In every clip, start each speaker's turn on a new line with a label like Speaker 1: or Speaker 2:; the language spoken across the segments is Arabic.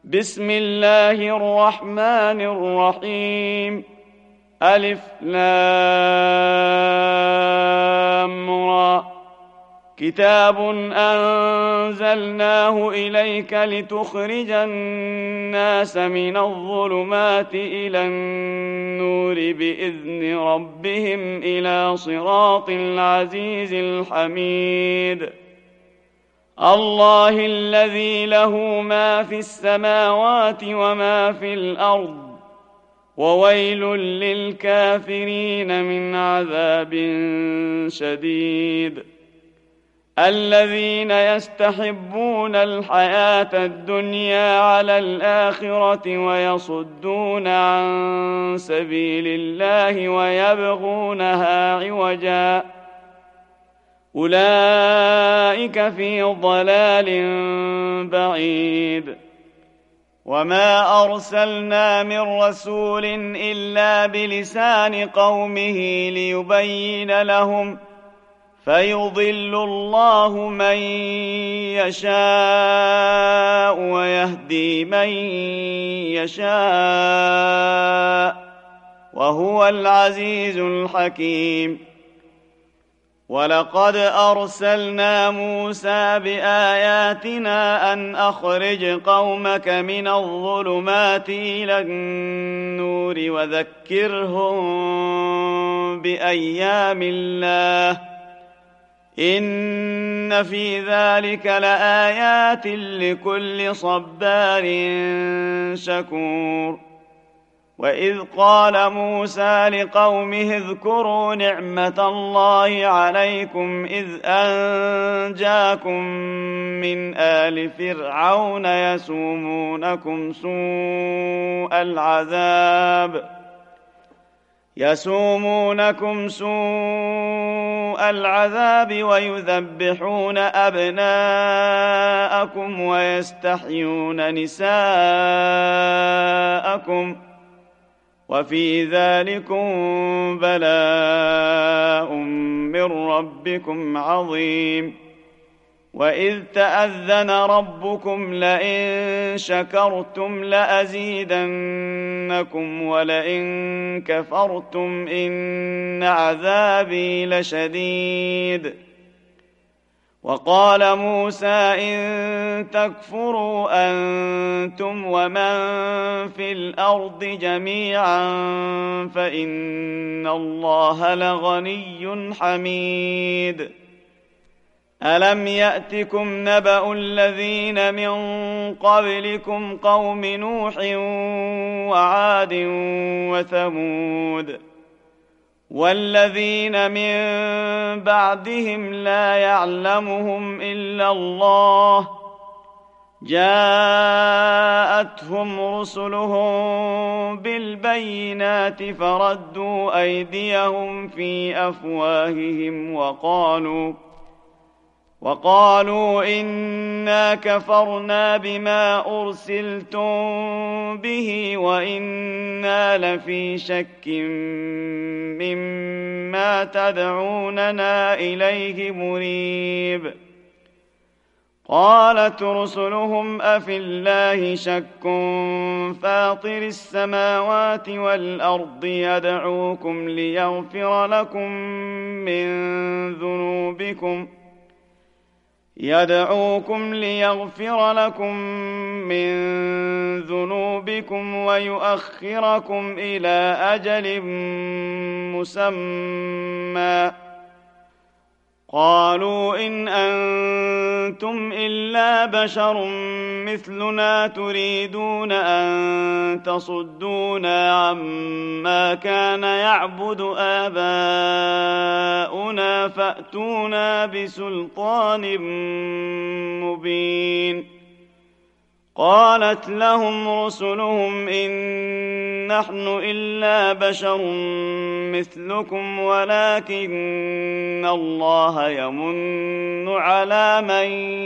Speaker 1: بسم الله الرحمن الرحيم. ألف لام را. كتاب أنزلناه إليك لتخرج الناس من الظلمات إلى النور بإذن ربهم إلى صراط العزيز الحميد. الله الذي له ما في السماوات وما في الأرض، وويل للكافرين من عذاب شديد. الذين يستحبون الحياة الدنيا على الآخرة ويصدون عن سبيل الله ويبغونها عوجا، أولئك في ضلال بعيد. وما أرسلنا من رسول إلا بلسان قومه ليبين لهم، فيضل الله من يشاء ويهدي من يشاء، وهو العزيز الحكيم. ولقد أرسلنا موسى بآياتنا أن أخرج قومك من الظلمات إلى النور وذكرهم بأيام الله، إن في ذلك لآيات لكل صبار شكور. وإذ قال موسى لقومه اذكروا نعمة الله عليكم إذ أنجاكم من آل فرعون يسومونكم سوء العذاب ويذبحون أبناءكم ويستحيون نساءكم، وفي ذلكم بلاء من ربكم عظيم. وإذ تأذن ربكم لئن شكرتم لأزيدنكم ولئن كفرتم إن عذابي لشديد. وقال موسى إن تكفروا أنتم ومن في الأرض جميعا فإن الله لغني حميد. ألم يأتكم نبأ الذين من قبلكم قوم نوح وعاد وثمود والذين من بعدهم لا يعلمهم إلا الله، جاءتهم رسلهم بالبينات فردوا أيديهم في أفواههم وقالوا إنا كفرنا بما أرسلتم به وإنا لفي شك مما تدعوننا إليه مريب. قالت رسلهم أفي الله شك فاطر السماوات والأرض يدعوكم ليغفر لكم من ذنوبكم ويؤخركم إلى أجل مسمى. قالوا إن أنتم إلا بشر مثلنا تريدون أن تصدونا عما كان يعبد آباؤنا فأتونا بسلطان مبين. قالت لهم رسلهم إن نحن إلا بشر مثلكم ولكن الله يمن على من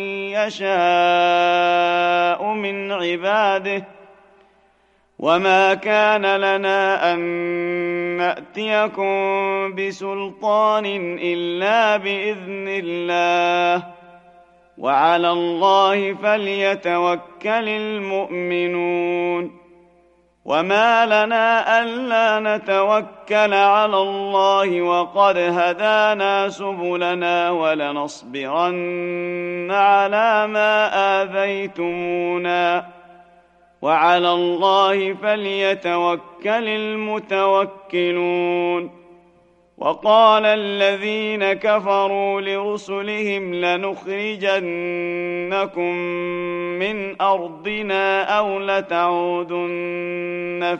Speaker 1: يشاء من عباده، وما كان لنا أن نأتيكم بسلطان إلا بإذن الله، وعلى الله فليتوكل المؤمنون. وما لنا ألا نتوكل على الله وقد هدانا سبلنا ولنصبرن على ما آذيتمونا وعلى الله فليتوكل المتوكلون. وقال الذين كفروا لرسلهم لنخرجنكم من أرضنا أو لتعودن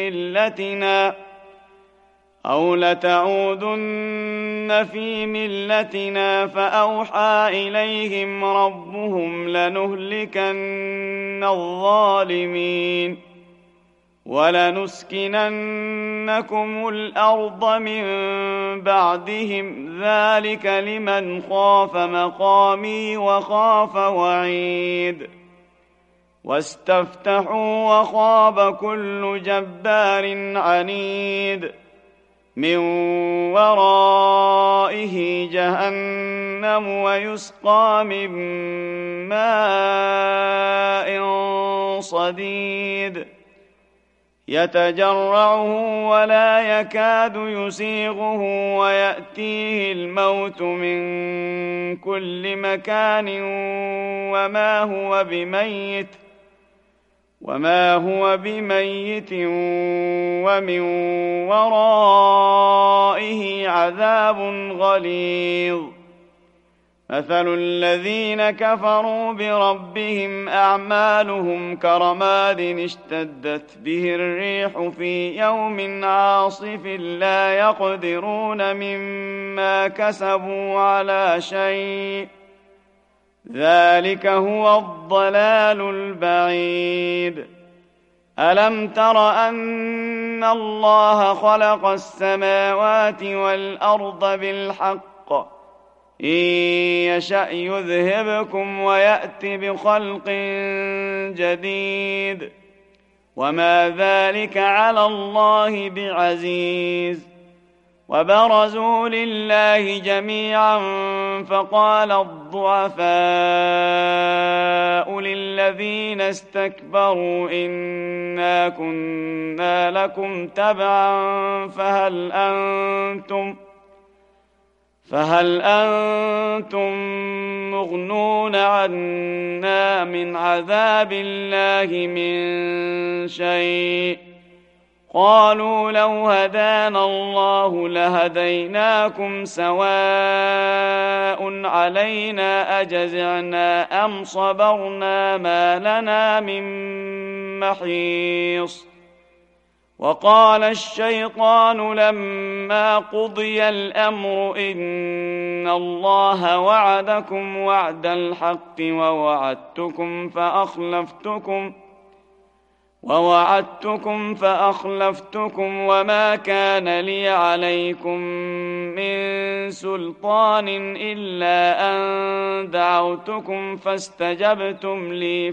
Speaker 1: في ملتنا فأوحى إليهم ربهم لنهلكن الظالمين ولنسكننكم الأرض من بعدهم ذلك لمن خاف مقامي وخاف وعيد. واستفتحوا وخاب كل جبار عنيد من ورائه جهنم ويسقى من ماء صديد يتجرعه ولا يكاد يسيغه ويأتيه الموت من كل مكان وما هو بميت ومن ورائه عذاب غليظ. مثل الذين كفروا بربهم أعمالهم كرماد اشتدت به الريح في يوم عاصف لا يقدرون مما كسبوا على شيء ذلك هو الضلال البعيد. ألم تر أن الله خلق السماوات والأرض بالحق إن يشأ يذهبكم ويأت بخلق جديد وما ذلك على الله بعزيز. وبرزوا لله جميعا فقال الضعفاء للذين استكبروا إنا كنا لكم تبعا فهل أنتم مغنون عنا من عذاب الله من شيء قالوا لو هدانا الله لهديناكم سواء علينا أجزعنا أم صبرنا ما لنا من محيص. وقال الشيطان لما قضي الأمر إن الله وعدكم وعد الحق ووعدتكم فأخلفتكم وما كان لي عليكم من سلطان إلا أن دعوتكم فاستجبتم لي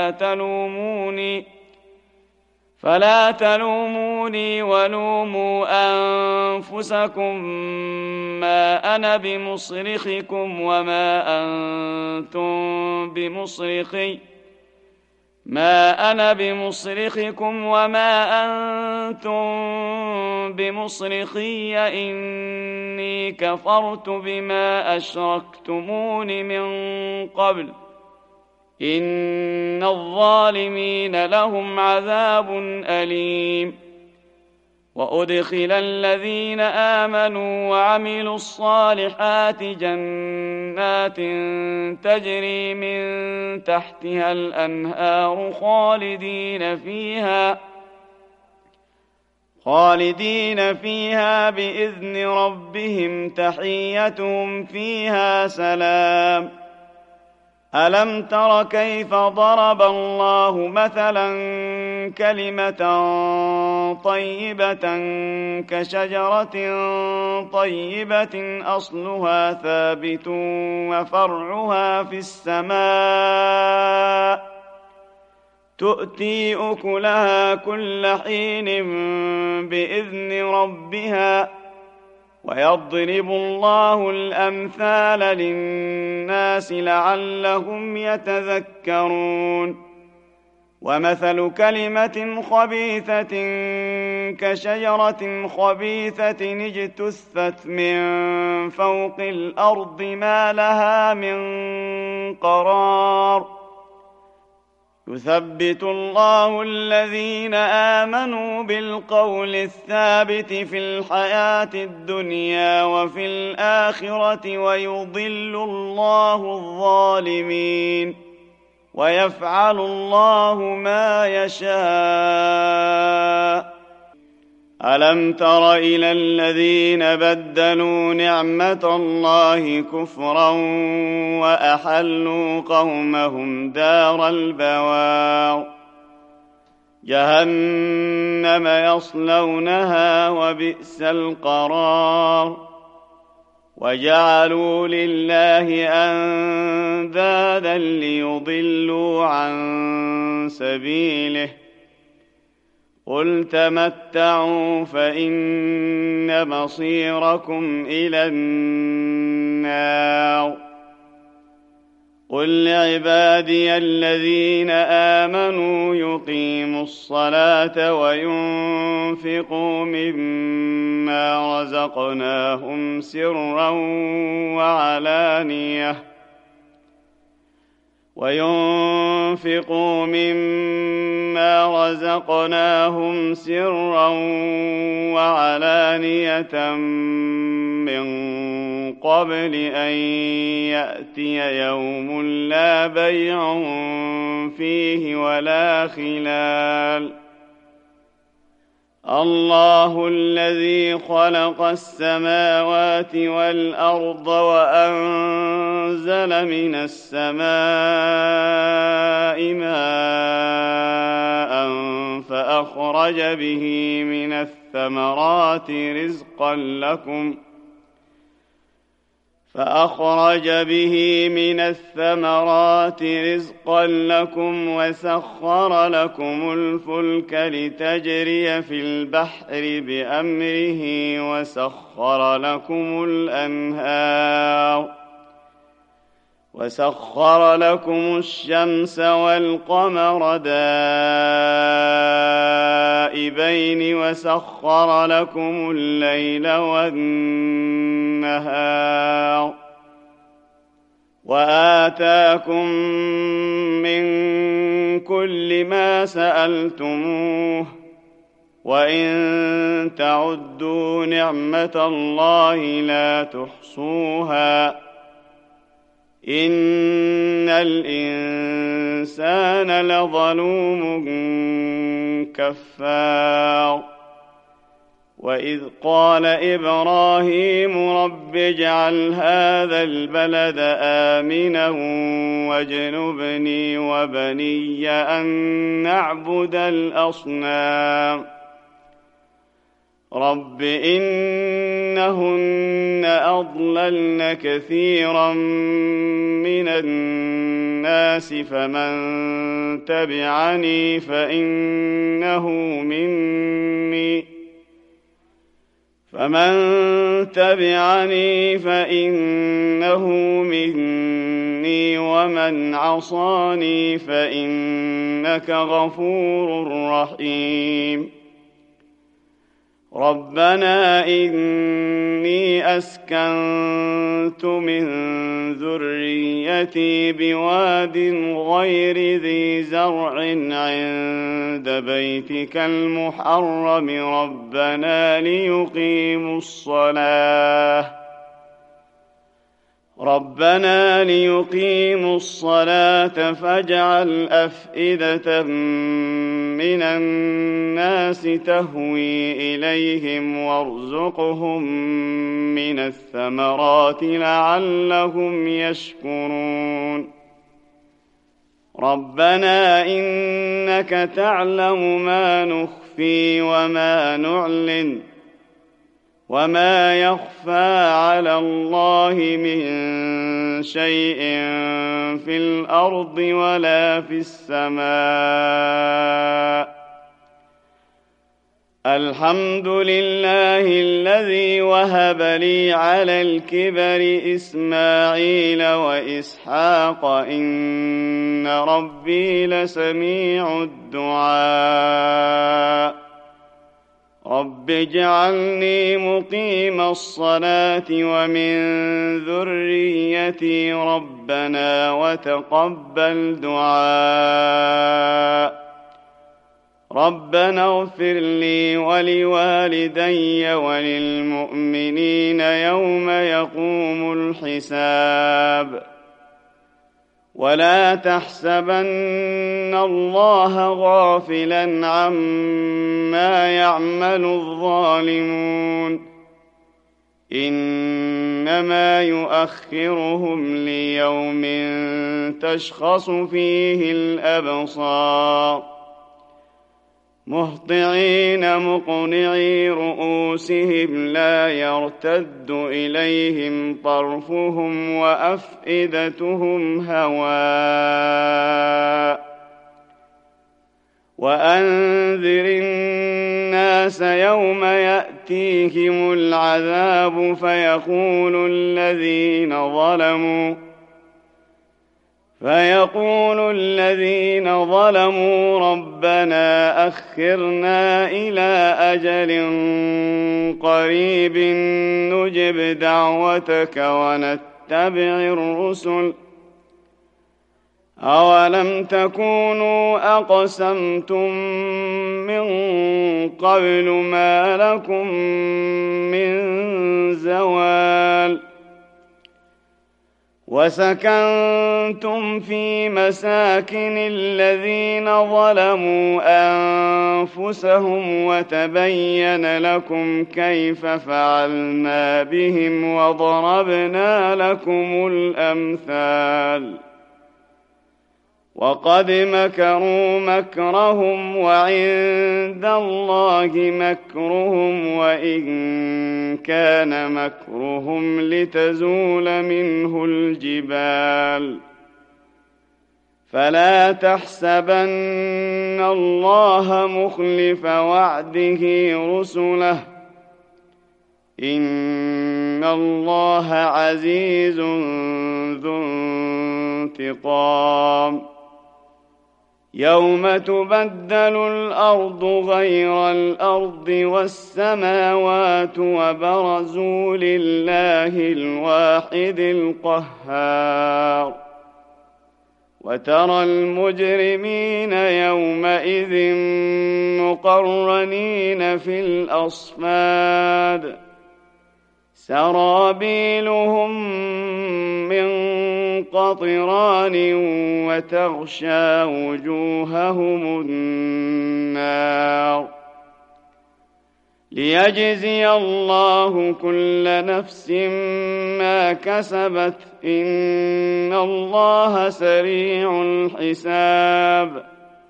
Speaker 1: فلا تلوموني ولوموا أنفسكم ما أنا بمصرخكم وما أنتم بمصرخي إني كفرت بما أشركتمون من قبل إن الظالمين لهم عذاب أليم. وأدخل الذين آمنوا وعملوا الصالحات جنات تجري من تحتها الأنهار خالدين فيها بإذن ربهم تحيتهم فيها سلام. ألم تر كيف ضرب الله مثلا كلمة طيبة كشجرة طيبة أصلها ثابت وفرعها في السماء تؤتي أكلها كل حين بإذن ربها ويضرب الله الأمثال للناس لعلهم يتذكرون ومثل كلمة خبيثة كشجرة خبيثة اجتثت من فوق الأرض ما لها من قرار يثبت الله الذين آمنوا بالقول الثابت في الحياة الدنيا وفي الآخرة ويضل الله الظالمين ويفعل الله ما يشاء ألم تر إلى الذين بدلوا نعمة الله كفرا وأحلوا قومهم دار البوار جهنم يصلونها وبئس القرار وجعلوا لله أندادا ليضلوا عن سبيله قل تمتعوا فإن مصيركم إلى النار قل لعبادي الذين آمنوا يقيموا الصلاة وينفقوا مما رزقناهم سرا وعلانية من قبل أن يأتي يوم لا بيع فيه ولا خلال الله الذي خلق السماوات والأرض وأنزل من السماء ماء فأخرج به من الثمرات رزقا لكم وسخر لكم الفلك لتجري في البحر بأمره وسخر لكم الشمس والقمر دائبين وسخر لكم الليل والنهار وآتاكم من كل ما سألتموه وإن تعدوا نعمة الله لا تحصوها إن الإنسان لظلوم كفار وإذ قال إبراهيم رب اجعل هذا البلد آمنا واجنبني وبني أن نعبد الأصنام رب إنهن أضللن كثيرا من الناس فمن تبعني فإنه مني ومن عصاني فإنك غفور رحيم ربنا إني أسكنت من ذريتي بواد غير ذي زرع عند بيتك المحرم ربنا ليقيموا الصلاة فاجعل أفئدة من الناس تهوي إليهم وارزقهم من الثمرات لعلهم يشكرون ربنا إنك تعلم ما نخفي وما نعلن وما يخفى على الله من شيء في الأرض ولا في السماء الحمد لله الذي وهب لي على الكبر إسماعيل وإسحاق إن ربي لسميع الدعاء رب اجعلني مقيم الصلاة ومن ذريتي ربنا وتقبل دعاء ربنا اغفر لي ولوالدي وللمؤمنين يوم يقوم الحساب ولا تحسبن الله غافلا عما يعمل الظالمون إنما يؤخرهم ليوم تشخص فيه الأبصار مهطعين مقنعي رؤوسهم لا يرتد إليهم طرفهم وأفئدتهم هواء وأنذر الناس يوم يأتيهم العذاب فيقول الذين ظلموا ربنا أخرنا إلى أجل قريب نجب دعوتك ونتبع الرسل أولم تكونوا أقسمتم من قبل ما لكم من زوال وسكنتم في مساكن الذين ظلموا أنفسهم وتبين لكم كيف فعلنا بهم وضربنا لكم الأمثال وقد مكروا مكرهم وعند الله مكرهم وإن كان مكرهم لتزول منه الجبال فلا تحسبن الله مخلف وعده رسله إن الله عزيز ذو انتقام يوم تبدل الأرض غير الأرض والسماوات وبرزوا لله الواحد القهار وترى المجرمين يومئذ مقرنين في الأصفاد سرابيلهم من قطران وتغشى وجوههم النار ليجزي الله كل نفس ما كسبت إن الله سريع الحساب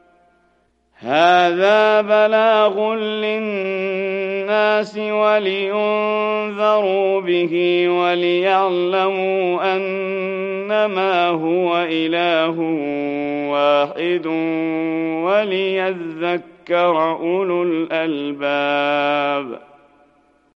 Speaker 1: هذا بلاغ للناس ولينذروا به وليعلموا أنما هو إله واحد وليذكر أولو الألباب